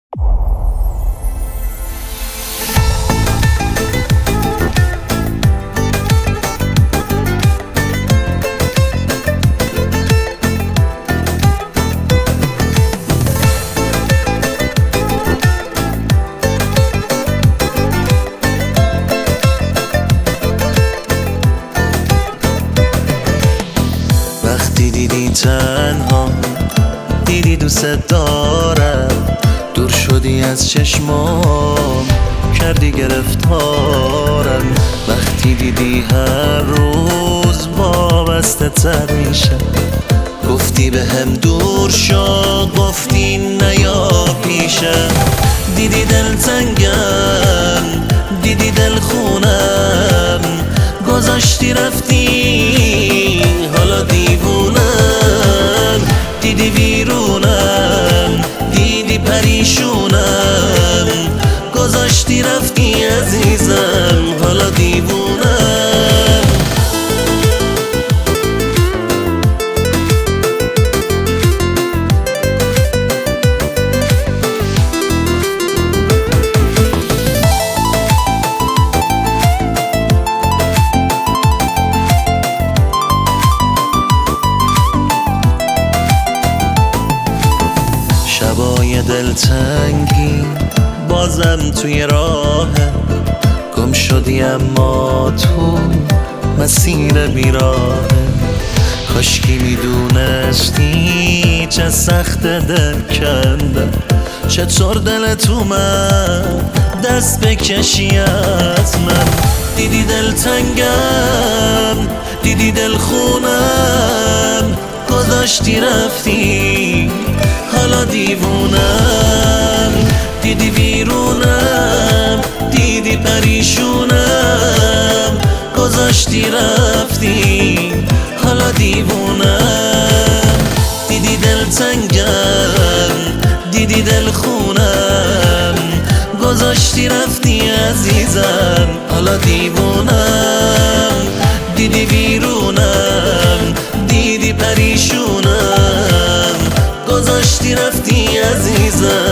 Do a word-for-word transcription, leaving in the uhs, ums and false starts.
وقتی دیدی تنها، دیدی دوست دارم، دور شدی از چشمام، کردی گرفتارم. وقتی دیدی هر روز وابسته تر میشم، گفتی به هم دور شو، گفتی نیا پیشم. دیدی دل تنگم، دیدی دل خونم، گذاشتی رفتی حالا دیوونم. دیدی ویرونم، دیدی پریشونم، گذاشتی رفتی عزیزم حالا دیوونم. شبای دلتنگی بازم توی راه، گم شدی اما تو مسیر بیراه. کاشکی میدونستی چه سخت دل کندم، چطور دلت اومد دست بکشی از من. دیدی دلتنگم، دیدی دل خونم، گذاشتی رفتی حالا دیوونم. دیدی ویرونم، دیدی پریشونم، گذاشتی رفتی حالا دیوونم. دیدی دلتنگم، دیدی دل خونم، گذاشتی رفتی عزیزم حالا دیوونم. دیدی ویرونم، دیدی پریشونم، گذاشتی رفتی عزیزم